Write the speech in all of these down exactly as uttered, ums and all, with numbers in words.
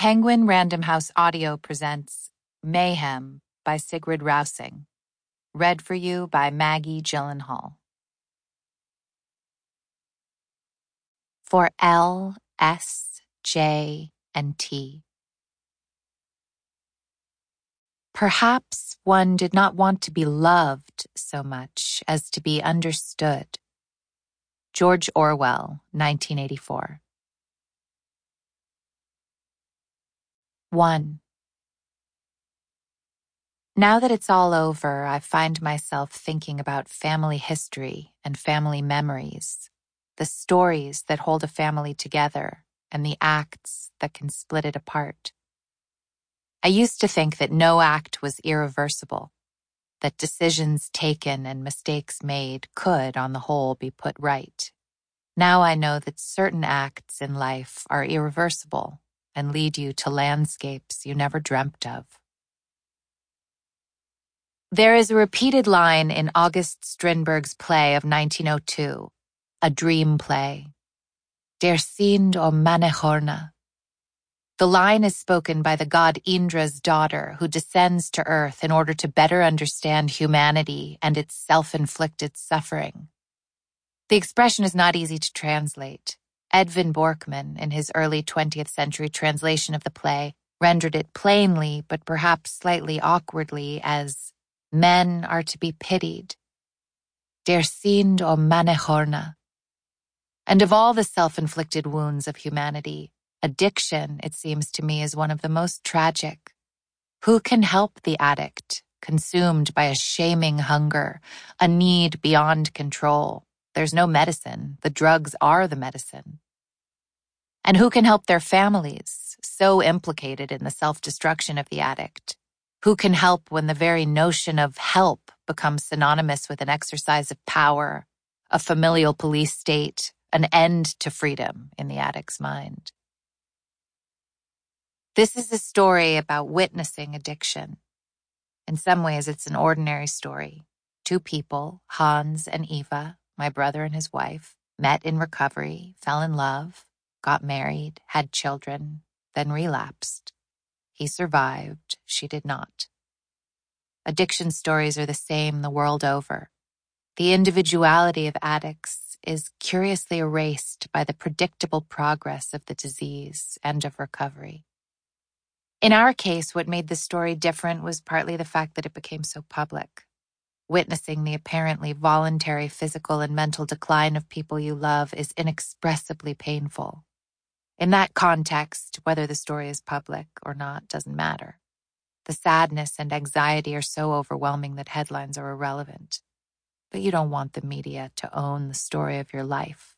Penguin Random House Audio presents Mayhem by Sigrid Rousing. Read for you by Maggie Gyllenhaal. For L, S, J, and T. Perhaps one did not want to be loved so much as to be understood. George Orwell, nineteen eighty-four. one. Now that it's all over, I find myself thinking about family history and family memories, the stories that hold a family together and the acts that can split it apart. I used to think that no act was irreversible, that decisions taken and mistakes made could, on the whole, be put right. Now I know that certain acts in life are irreversible and lead you to landscapes you never dreamt of. There is a repeated line in August Strindberg's play of nineteen oh two, a dream play. Der sind o Manehorna. The line is spoken by the god Indra's daughter, who descends to earth in order to better understand humanity and its self-inflicted suffering. The expression is not easy to translate. Edvin Borkman, in his early twentieth century translation of the play, rendered it plainly, but perhaps slightly awkwardly, as men are to be pitied. Der sind o Manehorna. And of all the self-inflicted wounds of humanity, addiction, it seems to me, is one of the most tragic. Who can help the addict, consumed by a shaming hunger, a need beyond control? There's no medicine. The drugs are the medicine. And who can help their families, so implicated in the self-destruction of the addict? Who can help when the very notion of help becomes synonymous with an exercise of power, a familial police state, an end to freedom in the addict's mind? This is a story about witnessing addiction. In some ways, it's an ordinary story. Two people, Hans and Eva, my brother and his wife, met in recovery, fell in love, got married, had children, then relapsed. He survived, she did not. Addiction stories are the same the world over. The individuality of addicts is curiously erased by the predictable progress of the disease and of recovery. In our case, what made the story different was partly the fact that it became so public. Witnessing the apparently voluntary physical and mental decline of people you love is inexpressibly painful. In that context, whether the story is public or not doesn't matter. The sadness and anxiety are so overwhelming that headlines are irrelevant. But you don't want the media to own the story of your life.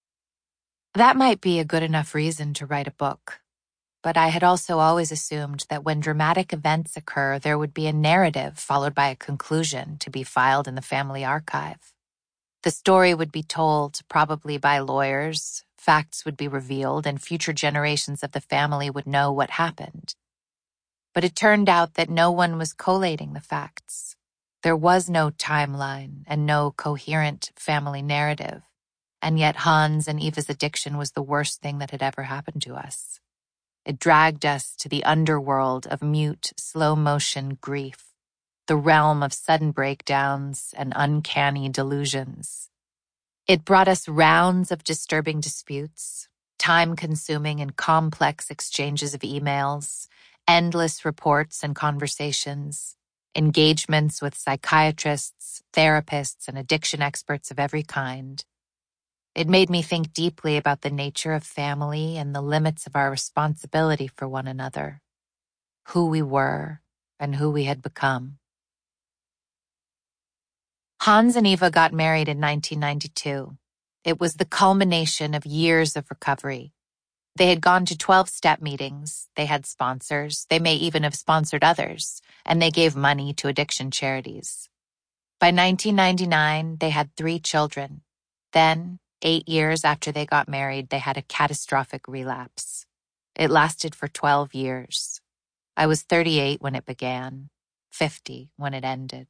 That might be a good enough reason to write a book. But I had also always assumed that when dramatic events occur, there would be a narrative followed by a conclusion to be filed in the family archive. The story would be told, probably by lawyers, facts would be revealed, and future generations of the family would know what happened. But it turned out that no one was collating the facts. There was no timeline and no coherent family narrative. And yet Hans and Eva's addiction was the worst thing that had ever happened to us. It dragged us to the underworld of mute, slow-motion grief, the realm of sudden breakdowns and uncanny delusions. It brought us rounds of disturbing disputes, time-consuming and complex exchanges of emails, endless reports and conversations, engagements with psychiatrists, therapists, and addiction experts of every kind. It made me think deeply about the nature of family and the limits of our responsibility for one another, who we were and who we had become. Hans and Eva got married in nineteen ninety-two. It was the culmination of years of recovery. They had gone to twelve-step meetings, they had sponsors, they may even have sponsored others, and they gave money to addiction charities. By nineteen ninety-nine, they had three children. Then, Eight years after they got married, they had a catastrophic relapse. It lasted for twelve years. I was thirty-eight when it began, fifty when it ended.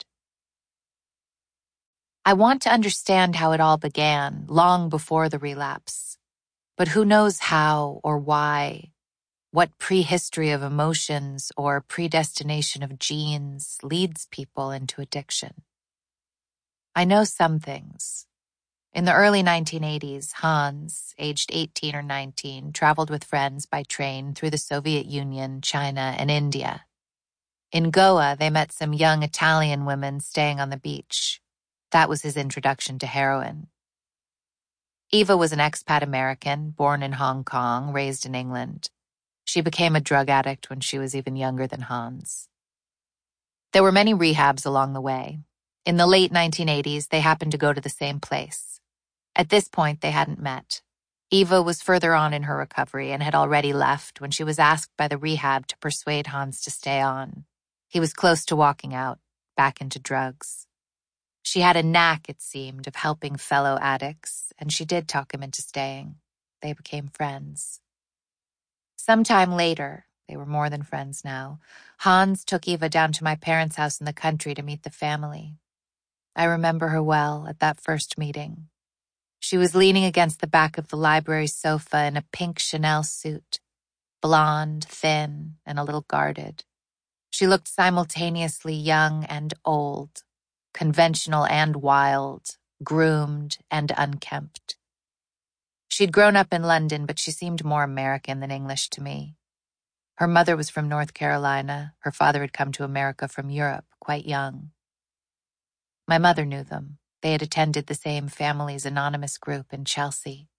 I want to understand how it all began, long before the relapse. But who knows how or why? What prehistory of emotions or predestination of genes leads people into addiction? I know some things. In the early nineteen eighties, Hans, aged eighteen or nineteen, traveled with friends by train through the Soviet Union, China, and India. In Goa, they met some young Italian women staying on the beach. That was his introduction to heroin. Eva was an expat American, born in Hong Kong, raised in England. She became a drug addict when she was even younger than Hans. There were many rehabs along the way. In the late nineteen eighties, they happened to go to the same place. At this point, they hadn't met. Eva was further on in her recovery and had already left when she was asked by the rehab to persuade Hans to stay on. He was close to walking out, back into drugs. She had a knack, it seemed, of helping fellow addicts, and she did talk him into staying. They became friends. Sometime later, they were more than friends now, Hans took Eva down to my parents' house in the country to meet the family. I remember her well at that first meeting. She was leaning against the back of the library sofa in a pink Chanel suit, blonde, thin, and a little guarded. She looked simultaneously young and old, conventional and wild, groomed and unkempt. She'd grown up in London, but she seemed more American than English to me. Her mother was from North Carolina. Her father had come to America from Europe, quite young. My mother knew them. They had attended the same Families Anonymous group in Chelsea.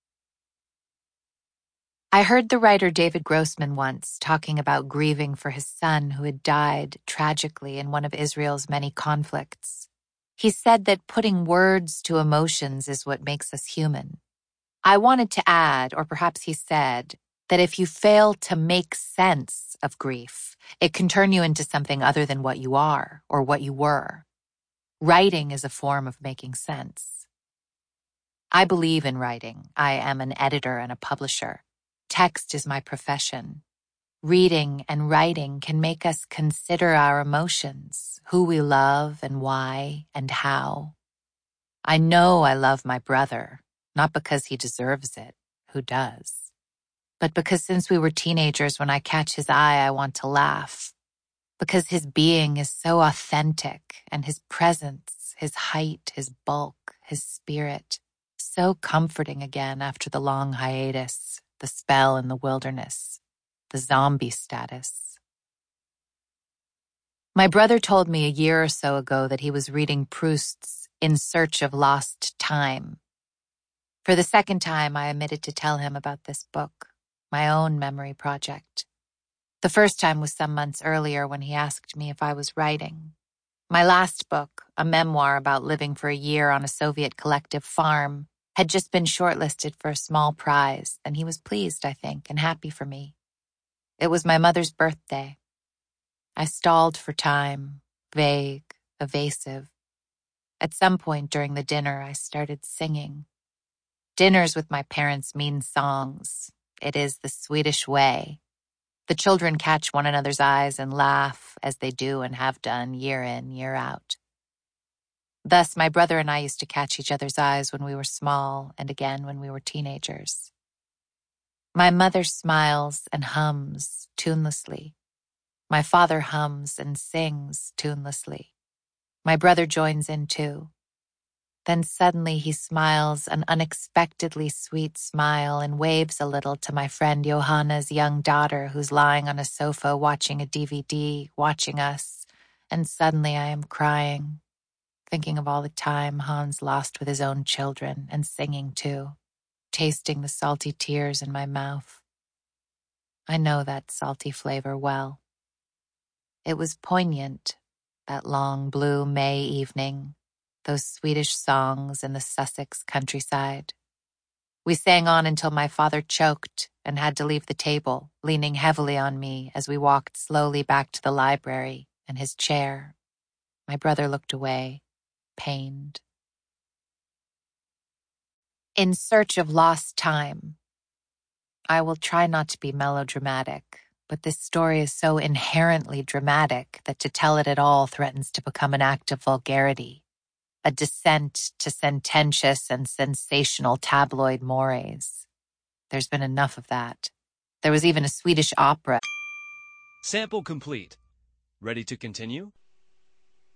I heard the writer David Grossman once talking about grieving for his son who had died tragically in one of Israel's many conflicts. He said that putting words to emotions is what makes us human. I wanted to add, or perhaps he said, that if you fail to make sense of grief, it can turn you into something other than what you are or what you were. Writing is a form of making sense. I believe in writing. I am an editor and a publisher. Text is my profession. Reading and writing can make us consider our emotions, who we love and why and how. I know I love my brother, not because he deserves it, who does, but because since we were teenagers, when I catch his eye, I want to laugh. Because his being is so authentic, and his presence, his height, his bulk, his spirit, so comforting again after the long hiatus, the spell in the wilderness, the zombie status. My brother told me a year or so ago that he was reading Proust's In Search of Lost Time. For the second time, I omitted to tell him about this book, my own memory project. The first time was some months earlier when he asked me if I was writing. My last book, a memoir about living for a year on a Soviet collective farm, had just been shortlisted for a small prize, and he was pleased, I think, and happy for me. It was my mother's birthday. I stalled for time, vague, evasive. At some point during the dinner, I started singing. Dinners with my parents mean songs. It is the Swedish way. The children catch one another's eyes and laugh, as they do and have done year in, year out. Thus, my brother and I used to catch each other's eyes when we were small and again when we were teenagers. My mother smiles and hums tunelessly. My father hums and sings tunelessly. My brother joins in too. Then suddenly he smiles an unexpectedly sweet smile and waves a little to my friend Johanna's young daughter who's lying on a sofa watching a D V D, watching us, and suddenly I am crying, thinking of all the time Hans lost with his own children and singing too, tasting the salty tears in my mouth. I know that salty flavor well. It was poignant, that long blue May evening, those Swedish songs in the Sussex countryside. We sang on until my father choked and had to leave the table, leaning heavily on me as we walked slowly back to the library and his chair. My brother looked away, pained. In Search of Lost Time. I will try not to be melodramatic, but this story is so inherently dramatic that to tell it at all threatens to become an act of vulgarity. A descent to sententious and sensational tabloid mores. There's been enough of that. There was even a Swedish opera. Sample complete. Ready to continue?